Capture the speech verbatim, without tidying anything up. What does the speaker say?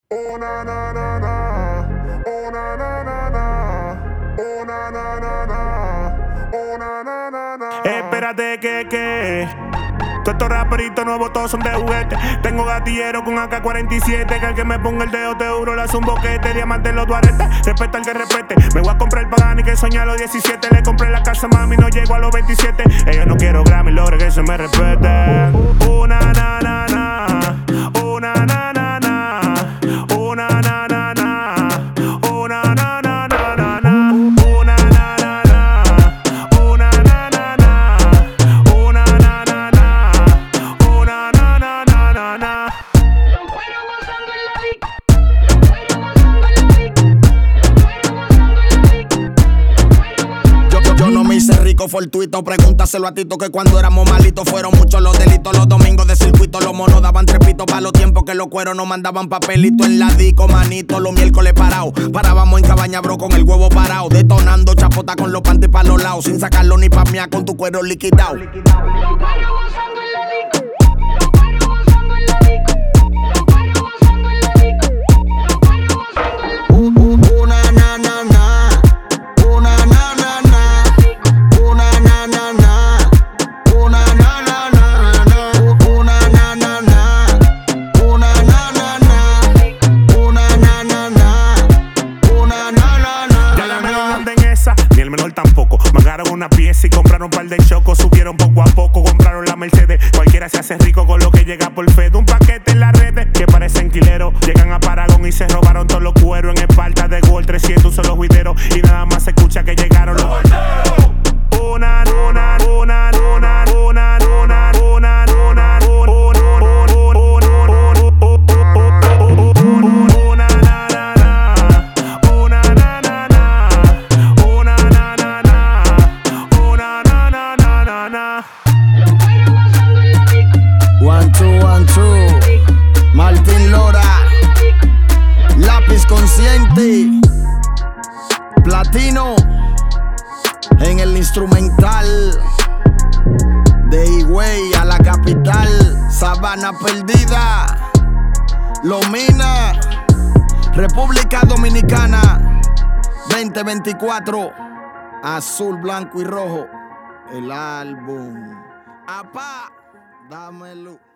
Oh na na na na, oh na na na na, oh na na na na, oh na na na na. Espérate que que todos estos raperitos nuevos todos son de juguete. Tengo gatillero con A K cuarenta y siete, que al que me ponga el dedo te juro le hace un boquete. Diamante en los tuaretes, respeta al que respete. Me voy a comprar el Pagani que soñé a los diecisiete. Le compré la casa mami, no llego a los veintisiete. Ella no quiero Grammy, logre que se me respete. Una na na na, una na na na, una na na na, una na na na na na, una na na na, una na na na, una na na na, una na na na na na. Los cueros gozando en la dick, los cueros gozando en la dick, los cueros gozando en la dick, los cueros gozando. Yo, yo, yo no me hice rico fortuito, pregúntaselo a Tito que cuando éramos malitos fueron muchos los delitos. Los domingos de circuito los monos daban trepitos pa' los tiempos que los cueros no mandaban papelito en la disco, manito. Los miércoles parados, parábamos en cabaña bro con el huevo parado, detonando chapota con los panties pa' los lados, sin sacarlo ni pa' mía con tu cuero liquidado. Los cueros gozando en la dick, los cueros gozando en la dick, los cueros gozando en la dick, los cueros gozando en la dick. Uh, uh, Una na na na, una na na na, una na na na, una na na na na, una na na na, una na na na, una na na na, una na na na. Ya la menor no anda en esa, ni el menor tampoco. Mangaron una pieza y compraron un par de chocos. Subieron poco a poco, compraron la Mercedes. Cualquiera se hace rico con lo que llega por fe. De un paquete en las redes que parecen quileros. Llegan a Paragon y se robaron todos los cueros. En Esparta de Gol trescientos son los juideros. Y nada más se escucha que llegaron los volteos. Una, una, una, una, una, una, una, una, una, Los cueros gozando en la dick, One, two, one, two. Martín Lora, lápiz consciente, platino en el instrumental. De Higüey a la capital, Sabana Perdida, Lomina, República Dominicana, veinte veinticuatro, azul, blanco y rojo, el álbum. Apá, dámelo.